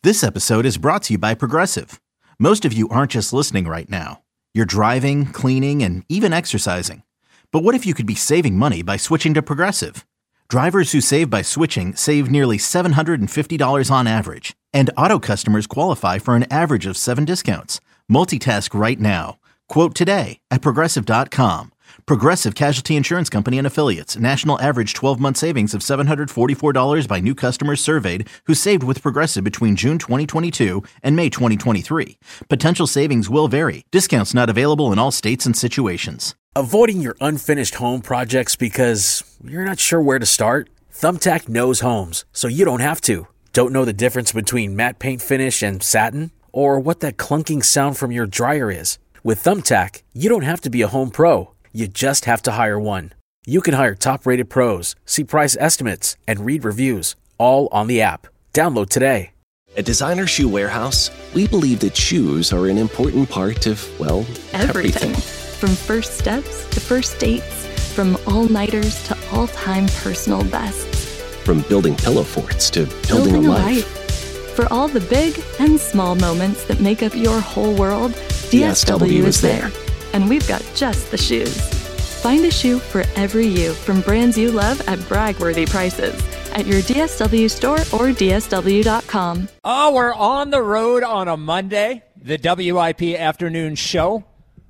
This episode is brought to you by Progressive. Most of you aren't just listening right now. You're driving, cleaning, and even exercising. But what if you could be saving money by switching to Progressive? Drivers who save by switching save nearly $750 on average. And auto customers qualify for an average of 7 discounts. Multitask right now. Quote today at Progressive.com. Progressive Casualty Insurance Company and Affiliates. National average 12-month savings of $744 by new customers surveyed who saved with Progressive between June 2022 and May 2023. Potential savings will vary. Discounts not available in all states and situations. Avoiding your unfinished home projects because you're not sure where to start? Thumbtack knows homes, so you don't have to. Don't know the difference between matte paint finish and satin? Or what that clunking sound from your dryer is? With Thumbtack, you don't have to be a home pro. You just have to hire one. You can hire top-rated pros, see price estimates, and read reviews, all on the app. Download today. At Designer Shoe Warehouse, we believe that shoes are an important part of, well, everything. From first steps to first dates, from all-nighters to all-time personal bests. From building pillow forts to building a life. For all the big and small moments that make up your whole world, DSW is there. And we've got just the shoes. Find a shoe for every you from brands you love at brag-worthy prices at your DSW store or DSW.com. Oh, we're on the road on a Monday, the WIP afternoon show.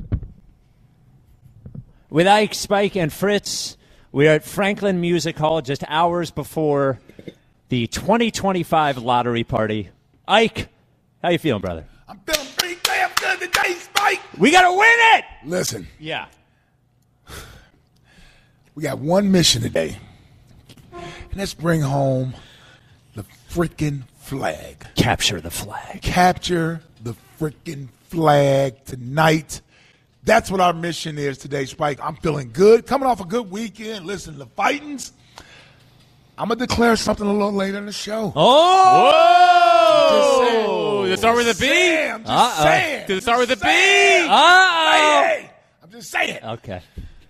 With Ike, Spike, and Fritz, we're at Franklin Music Hall just hours before the 2025 lottery party. Ike, how you feeling, brother? I'm feeling pretty damn good today, Spike. We got to win it! Listen. Yeah. We got one mission today. And let's bring home the freaking flag. Capture the flag. Capture the freaking flag tonight. That's what our mission is today, Spike. I'm feeling good. Coming off a good weekend. Listen, the Fightins. I'm going to declare something a little later in the show. Oh! Does it start with a B? I'm just saying. Does it start with a B? Hey, I'm just saying. Okay.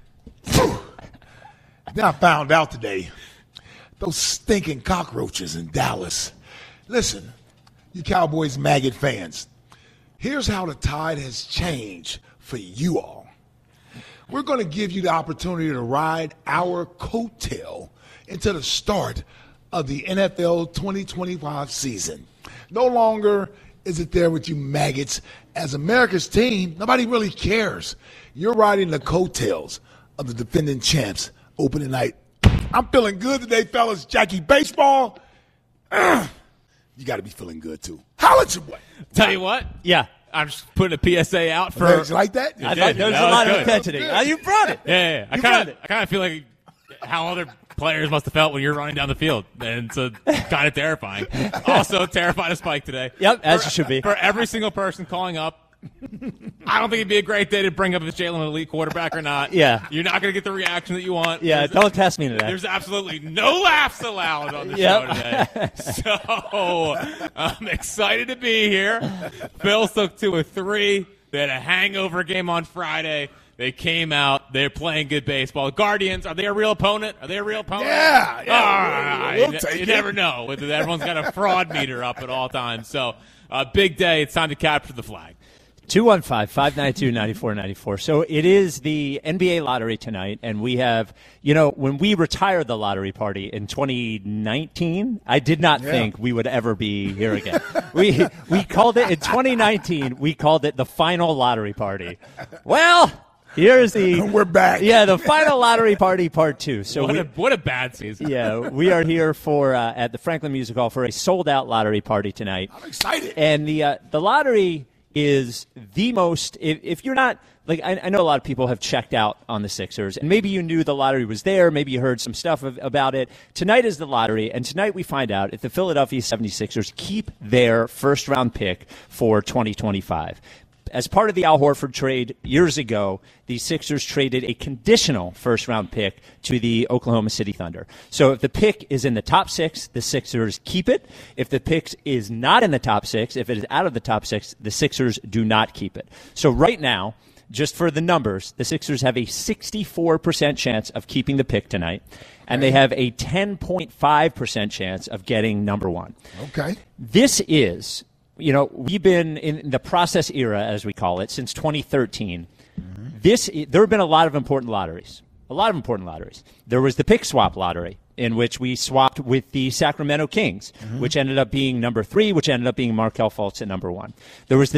Then I found out today, those stinking cockroaches in Dallas. Listen, you Cowboys maggot fans, here's how the tide has changed for you all. We're going to give you the opportunity to ride our coattail into the start of the NFL 2025 season. No longer is it there with you maggots. As America's team, nobody really cares. You're riding the coattails of the defending champs opening night. I'm feeling good today, fellas. Jackie Baseball. You got to be feeling good, too. Holla at your boy. Tell you what. Yeah. I'm just putting a PSA out for. Did you like that? I thought there was a lot of intensity. You brought it. Yeah. I kind of feel like how other players must have felt when you're running down the field, and so kind of terrifying. Also terrified of Spike today. Yep, as you should be. For every single person calling up, I don't think it'd be a great day to bring up if Jalen an elite quarterback or not. Yeah. You're not going to get the reaction that you want. Yeah, don't test me today. There's absolutely no laughs allowed on the show today. So I'm excited to be here. Bills took 2 or 3. They had a hangover game on Friday. They came out. They're playing good baseball. Guardians, are they a real opponent? Yeah. We'll take you it. never know. Everyone's got a fraud meter up at all times. So big day. It's time to capture the flag. 215-592-9494. So it is the NBA lottery tonight, and we have, when we retired the lottery party in 2019, I did not think we would ever be here again. We called it in 2019, we called it the final lottery party. Well, here's the We're back. Yeah, the final lottery party part 2. So what a bad season. Yeah, we are here for at the Franklin Music Hall for a sold-out lottery party tonight. I'm excited. And the lottery is the most, if you're not, like, I know a lot of people have checked out on the Sixers, and maybe you knew the lottery was there, maybe you heard some stuff about it. Tonight is the lottery, and tonight we find out if the Philadelphia 76ers keep their first-round pick for 2025. As part of the Al Horford trade years ago, the Sixers traded a conditional first-round pick to the Oklahoma City Thunder. So if the pick is in the top 6, the Sixers keep it. If the pick is not in the top 6, if it is out of the top 6, the Sixers do not keep it. So right now, just for the numbers, the Sixers have a 64% chance of keeping the pick tonight, and they have a 10.5% chance of getting number one. Okay. This is, we've been in the process era, as we call it, since 2013. There have been a lot of important lotteries. There was the pick swap lottery, in which we swapped with the Sacramento Kings, which ended up being number 3, which ended up being Markelle Fultz at number 1. There was the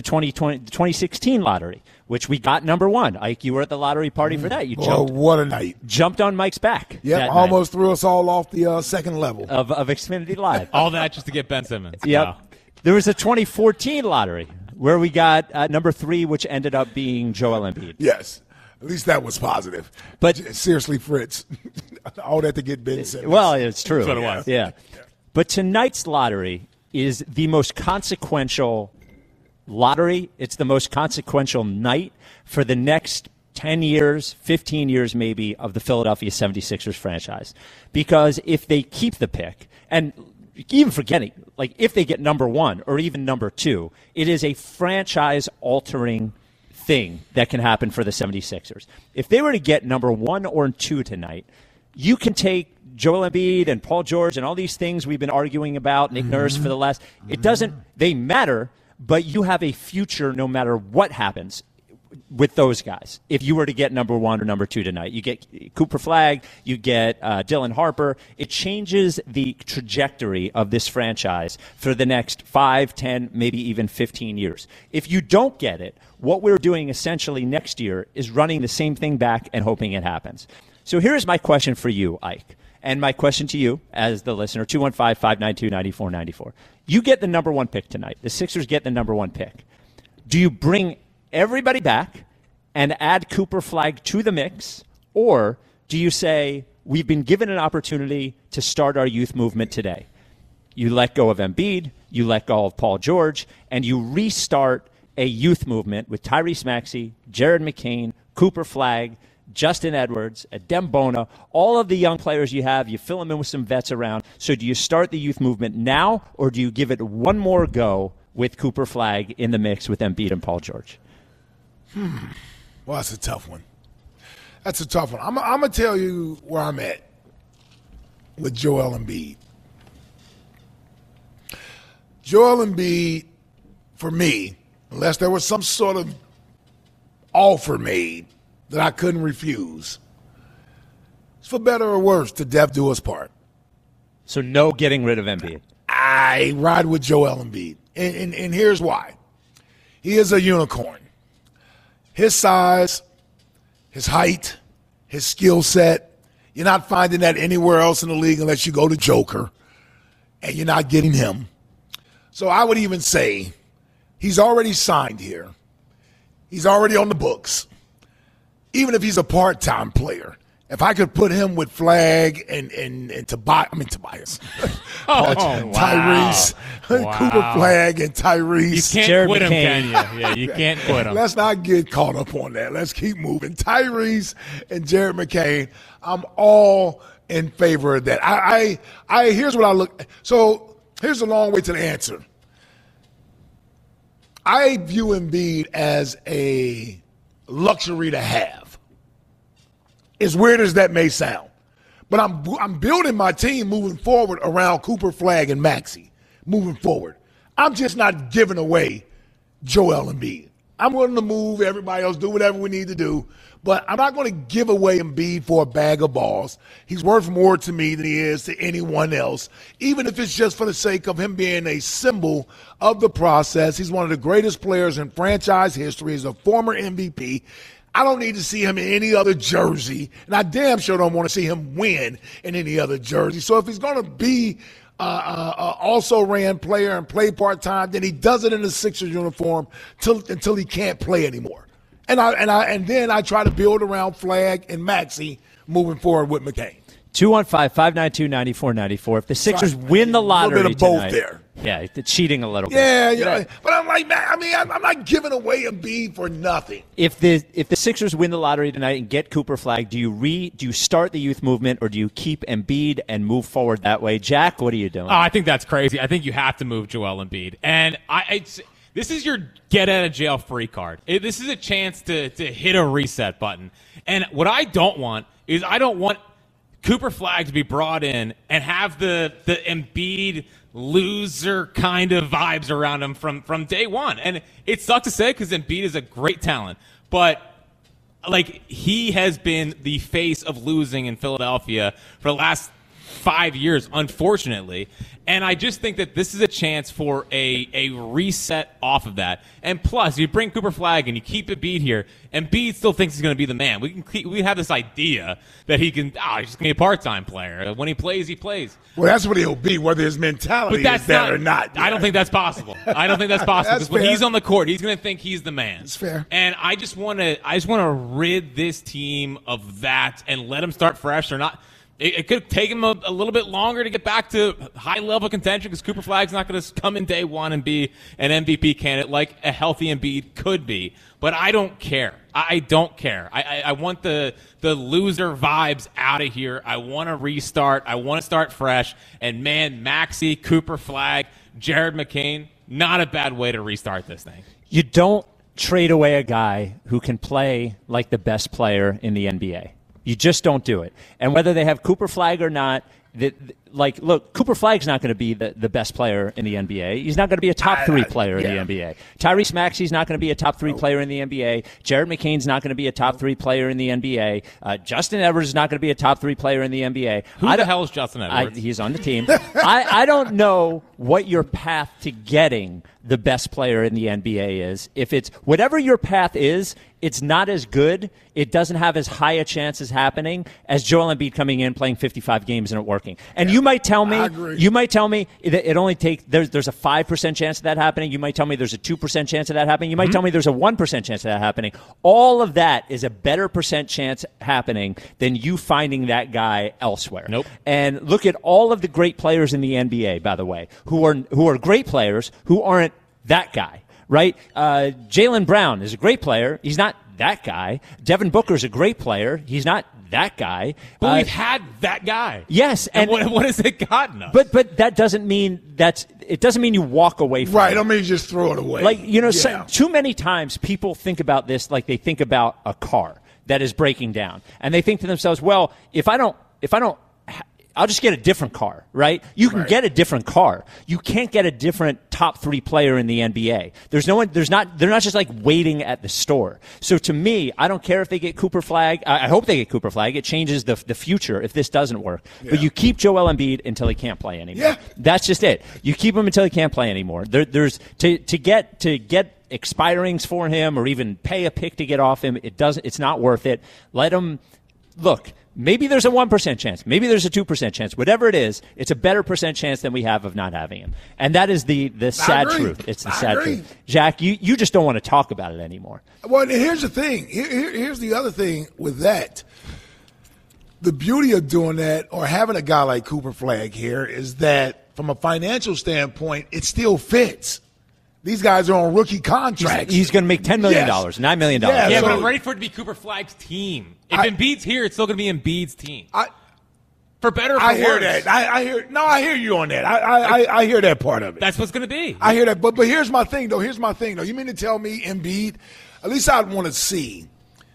2016 lottery, which we got number 1. Ike, you were at the lottery party for that. What a night. Jumped on Mike's back. Yep, almost threw us all off the second level. Of Xfinity Live. All that just to get Ben Simmons. Yep. Wow. There was a 2014 lottery where we got number 3, which ended up being Joel Embiid. Yes. At least that was positive. But seriously, Fritz, all that to get Ben Simmons. Well, it's true. That's what it was. Yeah. But tonight's lottery is the most consequential lottery. It's the most consequential night for the next 10 years, 15 years maybe, of the Philadelphia 76ers franchise. Because if they keep the pick, and even forgetting, like if they get number 1 or even number 2, it is a franchise-altering thing that can happen for the 76ers. If they were to get number 1 or 2 tonight, you can take Joel Embiid and Paul George and all these things we've been arguing about, Nick Nurse for the last, they matter, but you have a future no matter what happens with those guys. If you were to get number 1 or number 2 tonight, you get Cooper Flagg, you get Dylan Harper. It changes the trajectory of this franchise for the next 5, 10, maybe even 15 years. If you don't get it, what we're doing essentially next year is running the same thing back and hoping it happens. So here's my question for you, Ike, and my question to you as the listener, 215-592-9494. You get the number 1 pick tonight. The Sixers get the number 1 pick. Do you bring everybody back and add Cooper Flagg to the mix, or do you say, we've been given an opportunity to start our youth movement today? You let go of Embiid, you let go of Paul George, and you restart a youth movement with Tyrese Maxey, Jared McCain, Cooper Flagg, Justin Edwards, Adem Bona, all of the young players you have, you fill them in with some vets around. So do you start the youth movement now, or do you give it one more go with Cooper Flagg in the mix with Embiid and Paul George? Well, that's a tough one. I'm going to tell you where I'm at with Joel Embiid. Joel Embiid, for me, unless there was some sort of offer made that I couldn't refuse, it's for better or worse, to death do us part. So no getting rid of Embiid. I ride with Joel Embiid, and here's why. He is a unicorn. His size, his height, his skill set, you're not finding that anywhere else in the league unless you go to Joker, and you're not getting him. So I would even say he's already signed here. He's already on the books. Even if he's a part-time player, if I could put him with Flagg and Tobias. Tyrese. Wow. Cooper Flagg and Tyrese. You can't Jared quit him, McCain. can you? Yeah, you can't quit him. Let's not get caught up on that. Let's keep moving. Tyrese and Jared McCain, I'm all in favor of that. I here's what I look. So here's a long way to the answer. I view Embiid as a luxury to have. As weird as that may sound. But I'm building my team moving forward around Cooper Flagg and Maxey moving forward. I'm just not giving away Joel Embiid. I'm willing to move, everybody else do whatever we need to do, but I'm not going to give away Embiid for a bag of balls. He's worth more to me than he is to anyone else, even if it's just for the sake of him being a symbol of the process. He's one of the greatest players in franchise history. He's a former MVP. I don't need to see him in any other jersey, and I damn sure don't want to see him win in any other jersey. So if he's going to be also-ran player and play part-time, then he does it in the Sixers uniform until he can't play anymore. And then I try to build around Flagg and Maxey moving forward with McCain. 215-592-9494. If the Sixers win the lottery a little bit of tonight, both there. Yeah, it's cheating a little bit. Yeah, but I'm like, man, I'm not giving away Embiid for nothing. If the Sixers win the lottery tonight and get Cooper Flagg, do you start the youth movement, or do you keep Embiid and move forward that way? Jack, what are you doing? Oh, I think that's crazy. I think you have to move Joel Embiid. And This is your get-out-of-jail-free card. This is a chance to hit a reset button. And what I don't want is I don't want Cooper Flagg to be brought in and have the Embiid loser kind of vibes around him from day one. And it sucks to say because Embiid is a great talent. But, like, he has been the face of losing in Philadelphia for the last 5 years, unfortunately. And I just think that this is a chance for a reset off of that. And plus, you bring Cooper Flagg and you keep Embiid here, Embiid still thinks he's going to be the man. We have this idea that he's just going to be a part-time player. When he plays, he plays. Well, that's what he'll be, whether his mentality is that or not. I don't think that's possible. I don't think that's possible because when he's on the court, he's going to think he's the man. That's fair. And I just want to rid this team of that and let him start fresh or not. It could take him a little bit longer to get back to high-level contention because Cooper Flagg's not going to come in day one and be an MVP candidate like a healthy Embiid could be. But I don't care. I don't care. I want the loser vibes out of here. I want to restart. I want to start fresh. And, man, Maxey, Cooper Flagg, Jared McCain, not a bad way to restart this thing. You don't trade away a guy who can play like the best player in the NBA. You just don't do it. And whether they have Cooper Flagg or not, look, Cooper Flagg's not going to be the best player in the NBA. He's not going to be a top three player in the NBA. Tyrese Maxey's not going to be a top three player in the NBA. Jared McCain's not going to be a top three player in the NBA. Justin Edwards is not going to be a top three player in the NBA. Who the hell is Justin Edwards? He's on the team. I don't know what your path to getting the best player in the NBA is. If it's whatever your path is, it's not as good. It doesn't have as high a chance as happening as Joel Embiid coming in, playing 55 games and it working. And you might tell me that it only takes there's a 5% chance of that happening. You might tell me there's a 2% chance of that happening. You might tell me there's a 1% chance of that happening. All of that is a better percent chance happening than you finding that guy elsewhere. Nope. And look at all of the great players in the NBA, by the way, who are great players who aren't that guy. Right? Jaylen Brown is a great player. He's not that guy. Devin Booker's a great player. He's not that guy. But we've had that guy. Yes. And what has it gotten us? But that doesn't mean it doesn't mean you walk away from it. Right. I don't mean you just throw it away. Like, too many times people think about this like they think about a car that is breaking down. And they think to themselves, well, if I don't I'll just get a different car, right? You can get a different car. You can't get a different top three player in the NBA. They're not just like waiting at the store. So to me, I don't care if they get Cooper Flagg. I hope they get Cooper Flagg. It changes the future if this doesn't work. Yeah. But you keep Joel Embiid until he can't play anymore. Yeah. That's just it. You keep him until he can't play anymore. There's to get expirings for him or even pay a pick to get off him. It's not worth it. Let him look. Maybe there's a 1% chance. Maybe there's a 2% chance. Whatever it is, it's a better percent chance than we have of not having him. And that is the sad truth. It's the sad truth. Jack, you just don't want to talk about it anymore. Well, here's the thing. Here's the other thing with that. The beauty of doing that or having a guy like Cooper Flagg here is that from a financial standpoint, it still fits. These guys are on rookie contracts. He's going to make $10 million, $9 million. Yeah, but I'm ready for it to be Cooper Flagg's team. If Embiid's here, it's still going to be Embiid's team. For better or for worse. I hear that. I hear you on that. I hear that part of it. That's what's going to be. I hear that. But here's my thing, though. You mean to tell me Embiid, at least I'd want to see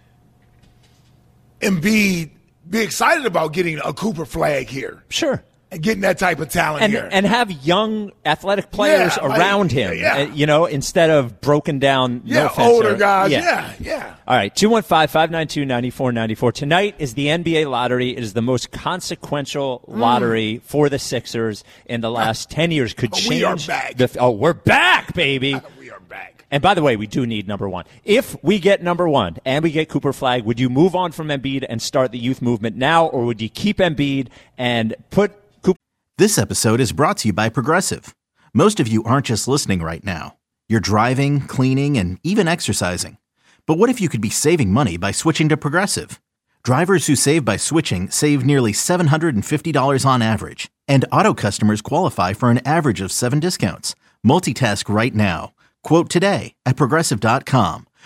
Embiid be excited about getting a Cooper Flagg here. Sure. And getting that type of talent here. And have young athletic players around him, instead of broken down, no offense. Older guys, yeah. All right, 215-592-9494. Tonight is the NBA lottery. It is the most consequential lottery for the Sixers in the last 10 years. Could change. We are back. We're back, baby. We are back. And by the way, we do need number one. If we get number one and we get Cooper Flagg, would you move on from Embiid and start the youth movement now, or would you keep Embiid and put This episode is brought to you by Progressive. Most of you aren't just listening right now. You're driving, cleaning, and even exercising. But what if you could be saving money by switching to Progressive? Drivers who save by switching save nearly $750 on average. And auto customers qualify for an average of 7 discounts. Multitask right now. Quote today at Progressive.com.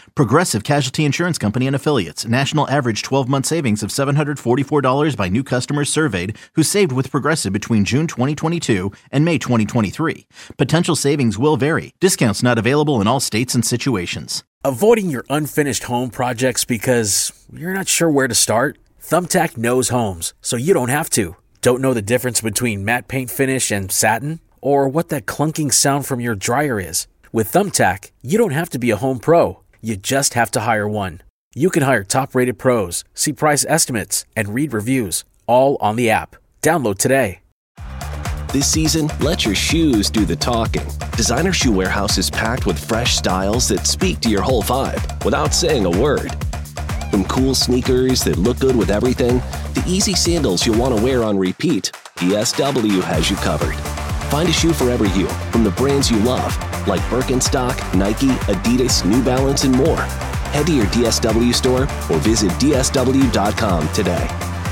Progressive Casualty Insurance Company and Affiliates. National average 12-month savings of $744 by new customers surveyed who saved with Progressive between June 2022 and May 2023. Potential savings will vary. Discounts not available in all states and situations. Avoiding your unfinished home projects because you're not sure where to start? Thumbtack knows homes, so you don't have to. Don't know the difference between matte paint finish and satin? Or what that clunking sound from your dryer is? With Thumbtack, you don't have to be a home pro. You just have to hire one. You can hire top-rated pros, see price estimates, and read reviews, all on the app. Download today. This season, let your shoes do the talking. Designer Shoe Warehouse is packed with fresh styles that speak to your whole vibe without saying a word. From cool sneakers that look good with everything, to easy sandals you'll want to wear on repeat, DSW has you covered. Find a shoe for every you, from the brands you love, like Birkenstock, Nike, Adidas, New Balance, and more. Head to your DSW store or visit DSW.com today.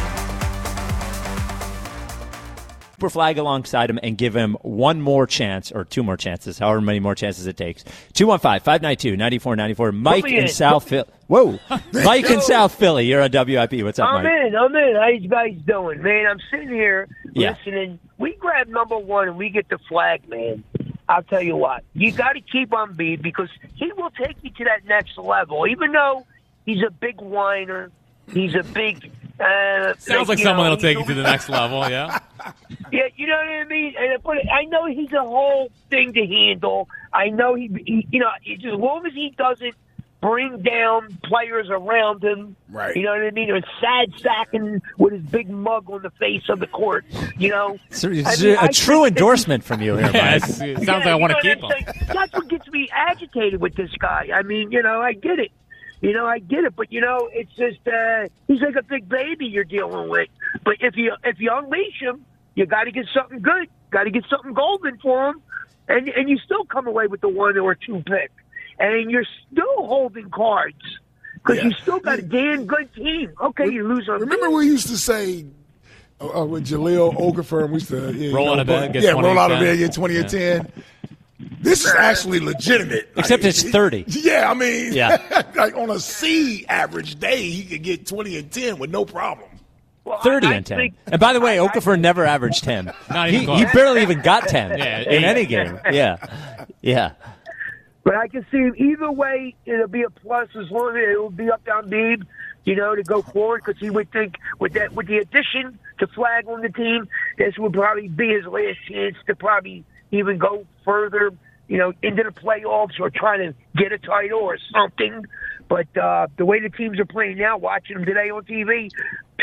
Flag alongside him and give him one more chance or two more chances, however many more chances it takes. 215-592-9494. Mike in South Philly. Whoa. Mike in South Philly. You're on WIP. What's up, Mike? I'm in. How you guys doing, man? I'm sitting here listening. We grab number one and we get the flag, man. I'll tell you what. You got to keep on Embiid because he will take you to that next level. Even though he's a big whiner, he's a big... Sounds like someone that'll take you to the next level, yeah? Yeah, you know what I mean? But I know he's a whole thing to handle. I know he as long as he doesn't bring down players around him, right? You know what I mean? Or sad sacking with his big mug on the face of the court, you know? It's a true endorsement from you here, Mike. Sounds like I want to keep him. That's what gets me agitated with this guy. I mean, I get it. I get it, but it's just he's like a big baby you're dealing with. But if you unleash him, you got to get something good, got to get something golden for him, and you still come away with the 1 or 2 pick, and you're still holding cards because you still got a damn good team. Okay, you lose on. Remember we used to say with Jahlil Okafor, we used to roll out of bed, roll out of bed, get 20 and 10. This is actually legitimate. Except it's 30. Yeah, I mean, like on a C average day, he could get 20 and 10 with no problem. Well, 30 and 10. And by the way, Okafor never averaged 10. He barely even got 10 in any game. Yeah. But I can see either way, it'll be a plus as long as it will be up down Beeb, to go forward because he would think with the addition to Flag on the team, this would probably be his last chance to probably even go further, into the playoffs or trying to get a title or something. But the way the teams are playing now, watching them today on TV,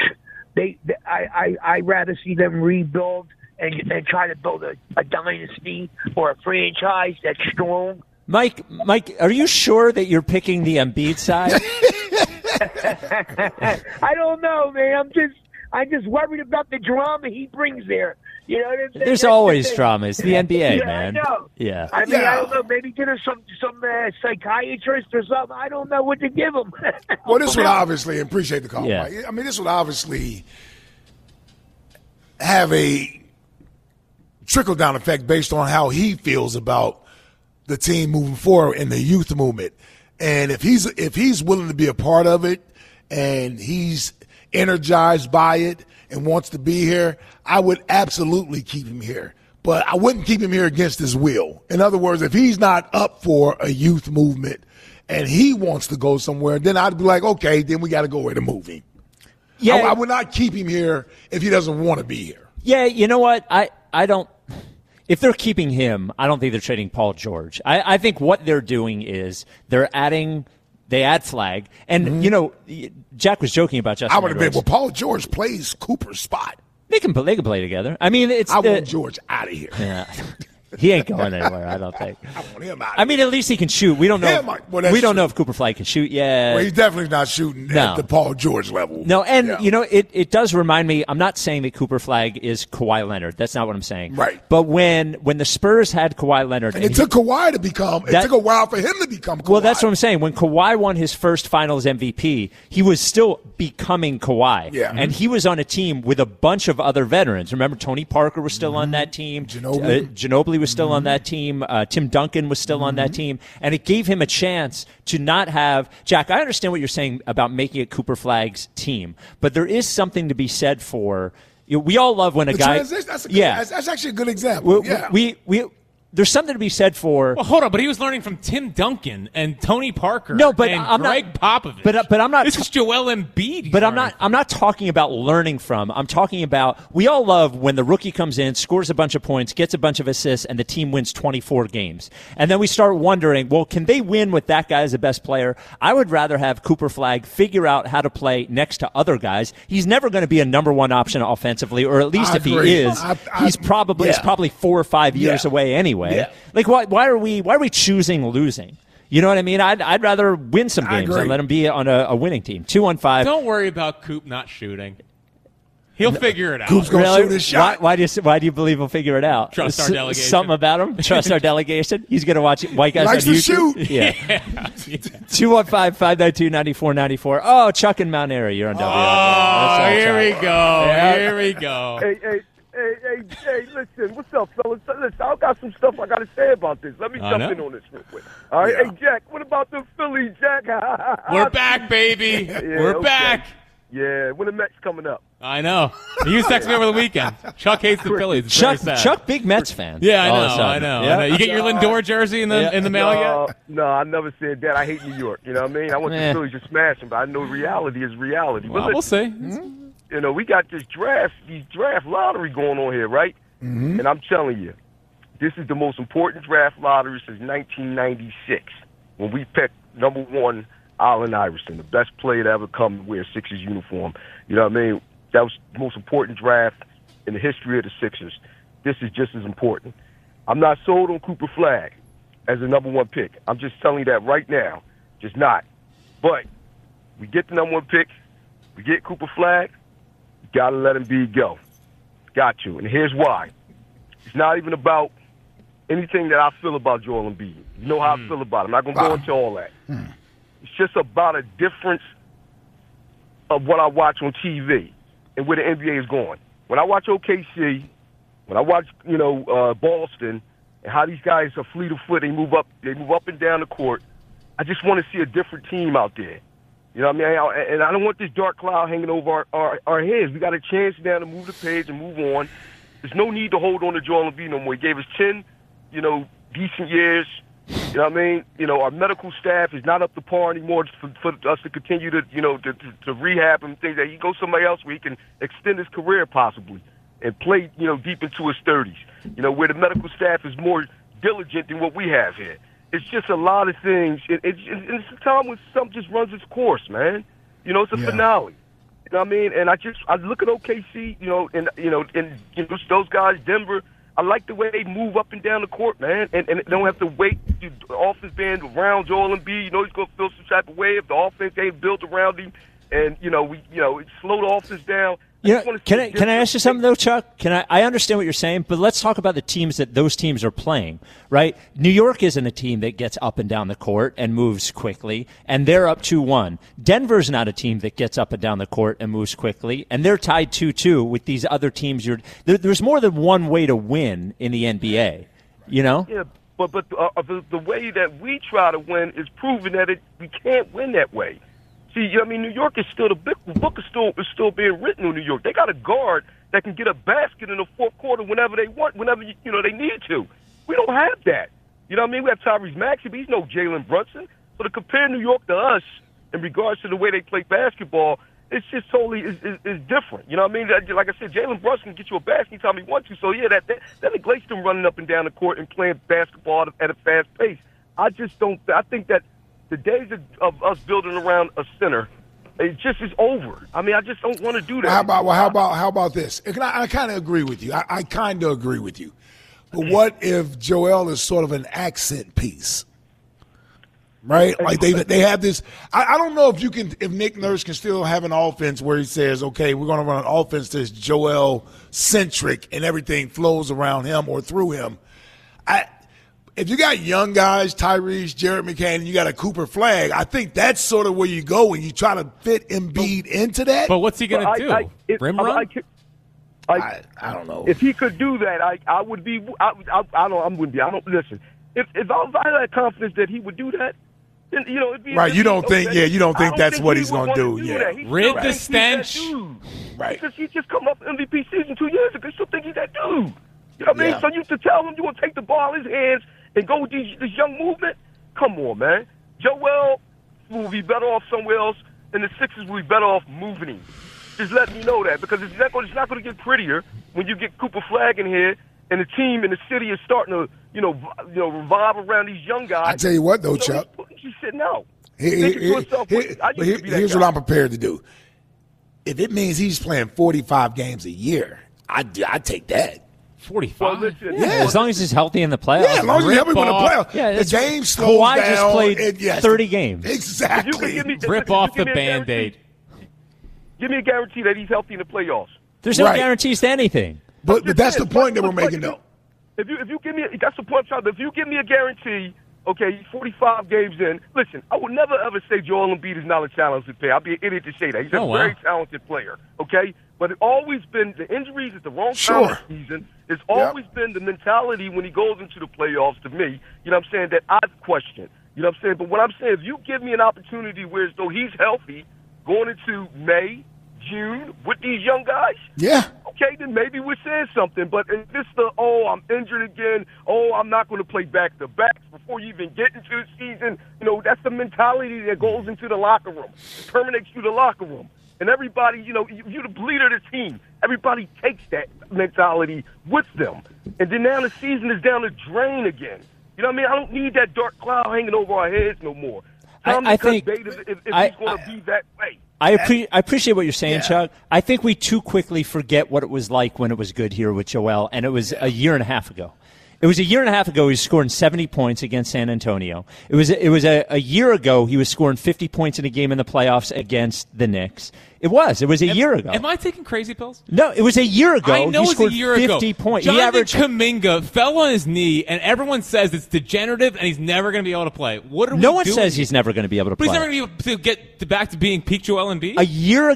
I rather see them rebuild and try to build a dynasty or a franchise that's strong. Mike, are you sure that you're picking the Embiid side? I don't know, man. I'm just worried about the drama he brings there. You know what I'm saying? There's always drama. It's the NBA, man. I know. Yeah. I mean, I don't know. Maybe get her some psychiatrist or something. I don't know what to give him. Well, this would obviously, appreciate the call, yeah. Mike. I mean, this would obviously have a trickle-down effect based on how he feels about the team moving forward in the youth movement. And if he's willing to be a part of it and he's energized by it and wants to be here, I would absolutely keep him here. But I wouldn't keep him here against his will. In other words, if he's not up for a youth movement and he wants to go somewhere, then I'd be like, okay, then we got to go where to move him. Yeah. I would not keep him here if he doesn't want to be here. Yeah, you know what? I don't – if they're keeping him, I don't think they're trading Paul George. I think what they're doing is they're adding – they add Flag. And, Jack was joking about Justin I would have been, Edwards. well, Paul George plays Cooper's spot. They can play together. I mean, I want George out of here. Yeah. He ain't going anywhere, I don't think. I want him out. I mean, at least he can shoot. We don't know. We don't know if Cooper Flag can shoot yet. Well, he's definitely not shooting at the Paul George level. No, and it does remind me. I'm not saying that Cooper Flag is Kawhi Leonard. That's not what I'm saying. Right. But when the Spurs had Kawhi Leonard, and it took Kawhi to become. It took a while for him to become Kawhi. Well, that's what I'm saying. When Kawhi won his first Finals MVP, he was still becoming Kawhi. Yeah. And he was on a team with a bunch of other veterans. Remember, Tony Parker was still on that team. Ginobili Beverly was still on that team. Tim Duncan was still on that team. And it gave him a chance to not have – Jack, I understand what you're saying about making it Cooper Flagg's team. But there is something to be said for we all love when a guy – That's actually a good example. There's something to be said for. Well, hold on, but he was learning from Tim Duncan and Tony Parker. No, but and I'm Greg Popovich. But I'm not. This is Joel Embiid. But I'm not talking about learning from. I'm talking about we all love when the rookie comes in, scores a bunch of points, gets a bunch of assists, and the team wins 24 games. And then we start wondering, well, can they win with that guy as the best player? I would rather have Cooper Flagg figure out how to play next to other guys. He's never going to be a number one option offensively, or at least if he is, he's probably 4 or 5 years away anyway. Yeah. Like why are we choosing losing? You know what I mean? I'd rather win some games and let him be on a winning team. 2-1-5. Don't worry about Coop not shooting. He'll figure it out. Coop's going to shoot his shot. Why do you believe he'll figure it out? Trust our delegation. Something about him? Trust our delegation? He's going to watch white guys Likes on to YouTube? shoot. Yeah. 215-592-9494. Oh, Chuck and Mount Airy, you're on WIR. Oh, here we go. Yeah. Here we go. Hey, listen, what's up, fellas? Listen, I got some stuff I got to say about this. Let me jump in on this real quick. All right, Hey, Jack, what about the Phillies, Jack? We're back, baby. We're back. Yeah, when the Mets coming up? I know. You texted me over the weekend. Chuck hates the Phillies. It's very sad. Chuck, big Mets fan. Yeah, I know. Yeah. You get your Lindor jersey in the mail yet? No, I never said that. I hate New York. You know what I mean? I want the Phillies to smash them, but I know reality is reality. Well, we'll see. You know, we got these draft lottery going on here, right? Mm-hmm. And I'm telling you, this is the most important draft lottery since 1996 when we picked number 1 Allen Iverson, the best player to ever come wear a Sixers uniform. You know what I mean? That was the most important draft in the history of the Sixers. This is just as important. I'm not sold on Cooper Flagg as the number 1 pick. I'm just telling you that right now. Just not. But we get the number 1 pick. We get Cooper Flagg. Got to let Embiid go. Got to. And here's why. It's not even about anything that I feel about Joel Embiid. You know how I feel about him. I'm not going to go into all that. It's just about a difference of what I watch on TV and where the NBA is going. When I watch OKC, when I watch, Boston, and how these guys are fleet of foot, they move up and down the court, I just want to see a different team out there. You know what I mean? And I don't want this dark cloud hanging over our heads. We got a chance now to move the page and move on. There's no need to hold on to Joel Embiid no more. He gave us 10, decent years. You know what I mean? Our medical staff is not up to par anymore for us to continue to rehab and things. That he goes somewhere else where he can extend his career possibly and play, deep into his 30s. Where the medical staff is more diligent than what we have here. It's just a lot of things. It's a time when something just runs its course, man. It's a finale. You know what I mean? And I look at OKC, and those guys, Denver. I like the way they move up and down the court, man, and they don't have to wait the offense being around Joel Embiid. He's going to feel some type of way if the offense ain't built around him, and slow the offense down. Can I ask you something though, Chuck? I understand what you're saying, but let's talk about the teams that those teams are playing, right? New York isn't a team that gets up and down the court and moves quickly, and they're up 2-1. Denver's not a team that gets up and down the court and moves quickly, and they're tied 2-2 with these other teams. There's more than one way to win in the NBA, Yeah, but the way that we try to win is proving that we can't win that way. See, New York is still the book is still being written on New York. They got a guard that can get a basket in the fourth quarter whenever they want, whenever they need to. We don't have that. You know what I mean? We have Tyrese Maxey, but he's no Jalen Brunson. So to compare New York to us in regards to the way they play basketball, it's just totally is different. You know what I mean? Like I said, Jalen Brunson can get you a basket anytime he wants to. So yeah, that neglects them running up and down the court and playing basketball at a fast pace. I just don't. I think that the days of us building around a center, it just is over. I mean, I just don't want to do that. How about this? I kind of agree with you. I kind of agree with you. But what if Joel is sort of an accent piece? Right? Like they have this. I don't know if Nick Nurse can still have an offense where he says, okay, we're going to run an offense that's Joel centric and everything flows around him or through him. If you got young guys, Tyrese, Jared McCann, and you got a Cooper Flagg, I think that's sort of where you go when you try to fit Embiid into that. But what's he going to do? Rim run? I don't know. If he could do that, I would be. I wouldn't be. I don't listen. If I had confidence that he would do that, then it'd be right. You don't think? Okay. Yeah, you don't think that's what he's going to do? Yeah, rid the stench. Right. Because he just come up MVP season 2 years ago. You still think he's that dude? You know what I mean? So you to tell him you want to take the ball in his hands and go with this young movement? Come on, man. Joel will be better off somewhere else, and the Sixers will be better off moving him. Just let me know that, because it's not going to get prettier when you get Cooper Flagg in here and the team and the city is starting to revolve around these young guys. I tell you what, though, Chuck. He said no. Here's what I'm prepared to do. If it means he's playing 45 games a year, I'd take that. 45. Well, listen, As long as he's healthy in the playoffs. Yeah, as long as he's healthy in the playoffs. Yeah, the game slows Kawhi down. just played 30 games. Exactly. Rip off the Band-Aid. Give me a guarantee that he's healthy in the playoffs. There's no guarantees to anything. But that's the point that we're making, though. If you give me that's the point, Charlie. If you give me a guarantee, okay, 45 games in. Listen, I would never ever say Joel Embiid is not a talented player. I'd be an idiot to say that. He's a very talented player. Okay, but it's always been the injuries at the wrong time of the season. It's always been the mentality when he goes into the playoffs. To me, you know what I'm saying, that I've questioned. You know what I'm saying. But what I'm saying, if you give me an opportunity where as though he's healthy going into May, June with these young guys, okay, then maybe we're saying something. But if it's I'm injured again, I'm not going to play back-to-backs before you even get into the season, that's the mentality that goes into the locker room, permeates through the locker room. And everybody, you're the leader of the team. Everybody takes that mentality with them. And then now the season is down the drain again. You know what I mean? I don't need that dark cloud hanging over our heads no more. I think if he's going to be that way. I appreciate what you're saying, Chuck. I think we too quickly forget what it was like when it was good here with Joel, and it was a year and a half ago. It was a year and a half ago he was scoring 70 points against San Antonio. It was a year ago he was scoring 50 points in a game in the playoffs against the Knicks. It was a year ago. Am I taking crazy pills? No, it was a year ago. I know he scored it's a year 50 ago. points. Jonathan Kuminga fell on his knee, and everyone says it's degenerative, and he's never going to be able to play. What are we doing? No one says he's never going to be able to play. But he's never going to be able to get back to being peak Joel Embiid? A year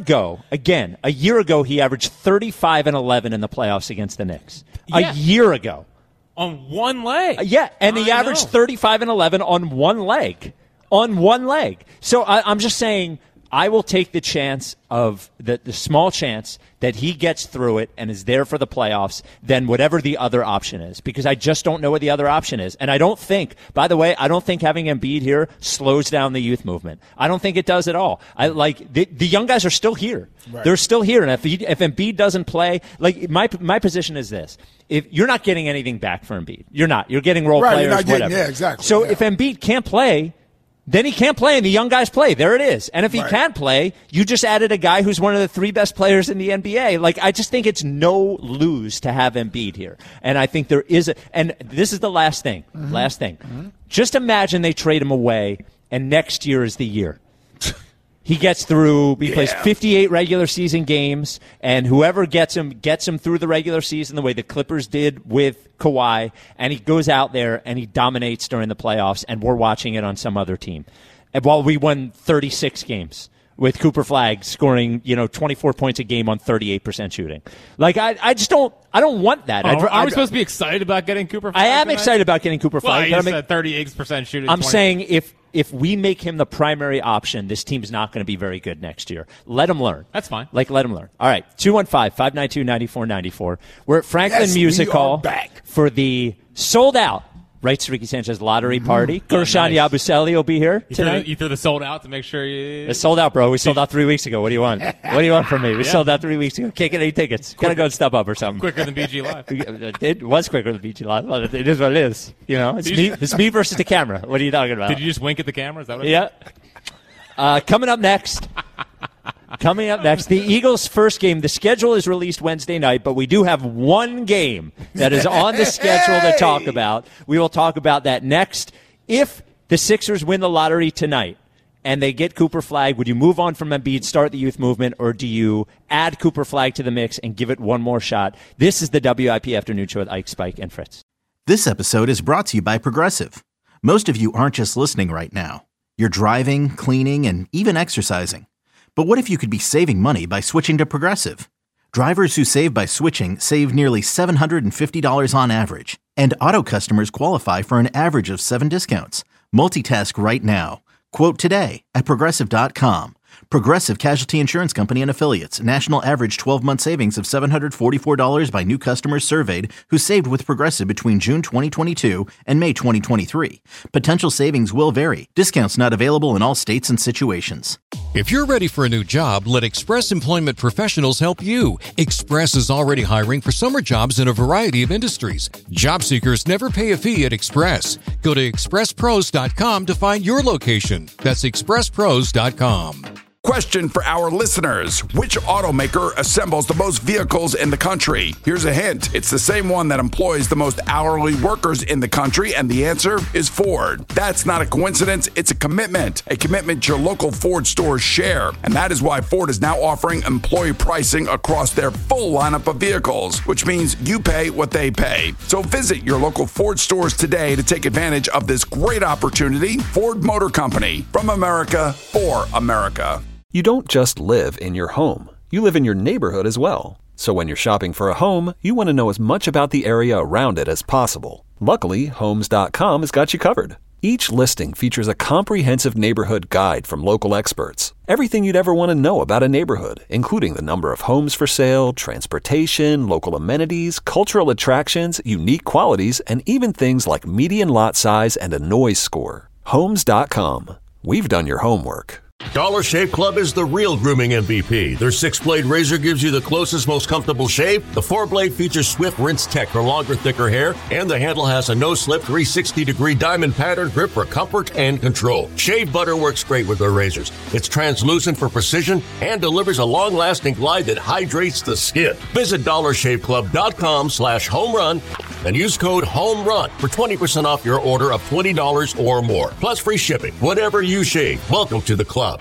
ago, he averaged 35 and 11 in the playoffs against the Knicks. Yeah. A year ago. On one leg. And he averaged 35 and 11 on one leg. So I'm just saying, I will take the chance of the small chance that he gets through it and is there for the playoffs than whatever the other option is, because I just don't know what the other option is. And I don't think having Embiid here slows down the youth movement. I don't think it does at all. The young guys are still here. Right. They're still here. And if Embiid doesn't play, my position is this. If you're not getting anything back for Embiid, you're not. You're getting role players, whatever. Yeah, exactly. So if Embiid can't play, then he can't play, and the young guys play. There it is. And if he can't play, you just added a guy who's one of the 3 best players in the NBA. I just think it's no lose to have Embiid here. And I think there is and this is the last thing. Mm-hmm. Last thing. Mm-hmm. Just imagine they trade him away, and next year is the year. He gets through, he plays 58 regular season games, and whoever gets him through the regular season the way the Clippers did with Kawhi, and he goes out there and he dominates during the playoffs, and we're watching it on some other team. And while we won 36 games with Cooper Flagg scoring, 24 points a game on 38% shooting. I don't want that. Are we supposed to be excited about getting Cooper Flagg? I am excited about getting Cooper Flagg. Well, you said 38% shooting. I'm saying if we make him the primary option, this team's not going to be very good next year. Let him learn. That's fine. Let him learn. All right, 215-592-9494. We're at Franklin Music Hall for the sold-out Rights to Ricky Sanchez lottery party. Gershon Yabusele will be here tonight. You threw the sold out to make sure you... It's sold out, bro. We sold out 3 weeks ago. What do you want? What do you want from me? We sold out 3 weeks ago. Can't get any tickets. Gotta go and step up or something. Quicker than BG Live. It was quicker than BG Live. Well, it is what it is. It's me versus the camera. What are you talking about? Did you just wink at the camera? Is that what it is? Coming up next, the Eagles' first game. The schedule is released Wednesday night, but we do have one game that is on the schedule to talk about. We will talk about that next. If the Sixers win the lottery tonight and they get Cooper Flagg, would you move on from Embiid, start the youth movement, or do you add Cooper Flagg to the mix and give it one more shot? This is the WIP Afternoon Show with Ike, Spike, and Fritz. This episode is brought to you by Progressive. Most of you aren't just listening right now. You're driving, cleaning, and even exercising. But what if you could be saving money by switching to Progressive? Drivers who save by switching save nearly $750 on average. And Auto customers qualify for an average of 7 discounts. Multitask right now. Quote today at Progressive.com. Progressive Casualty Insurance Company and Affiliates. National average 12-month savings of $744 by new customers surveyed who saved with Progressive between June 2022 and May 2023. Potential savings will vary. Discounts not available in all states and situations. If you're ready for a new job, let Express Employment Professionals help you. Express is already hiring for summer jobs in a variety of industries. Job seekers never pay a fee at Express. Go to expresspros.com to find your location. That's expresspros.com. Question for our listeners. Which automaker assembles the most vehicles in the country? Here's a hint. It's the same one that employs the most hourly workers in the country, and the answer is Ford. That's not a coincidence. It's a commitment your local Ford stores share. And that is why Ford is now offering employee pricing across their full lineup of vehicles, which means you pay what they pay. So visit your local Ford stores today to take advantage of this great opportunity. Ford Motor Company, from America for America. You don't just live in your home. You live in your neighborhood as well. So when you're shopping for a home, you want to know as much about the area around it as possible. Luckily, Homes.com has got you covered. Each listing features a comprehensive neighborhood guide from local experts. Everything you'd ever want to know about a neighborhood, including the number of homes for sale, transportation, local amenities, cultural attractions, unique qualities, and even things like median lot size and a noise score. Homes.com. We've done your homework. Dollar Shave Club is the real grooming MVP. Their 6-blade razor gives you the closest, most comfortable shave. The 4-blade features Swift Rinse Tech for longer, thicker hair. And the handle has a no-slip 360-degree diamond pattern grip for comfort and control. Shave butter works great with their razors. It's translucent for precision and delivers a long-lasting glide that hydrates the skin. Visit DollarShaveClub.com/homerun and use code HOMERUN for 20% off your order of $20 or more. Plus free shipping. Whatever you shave, welcome to the club.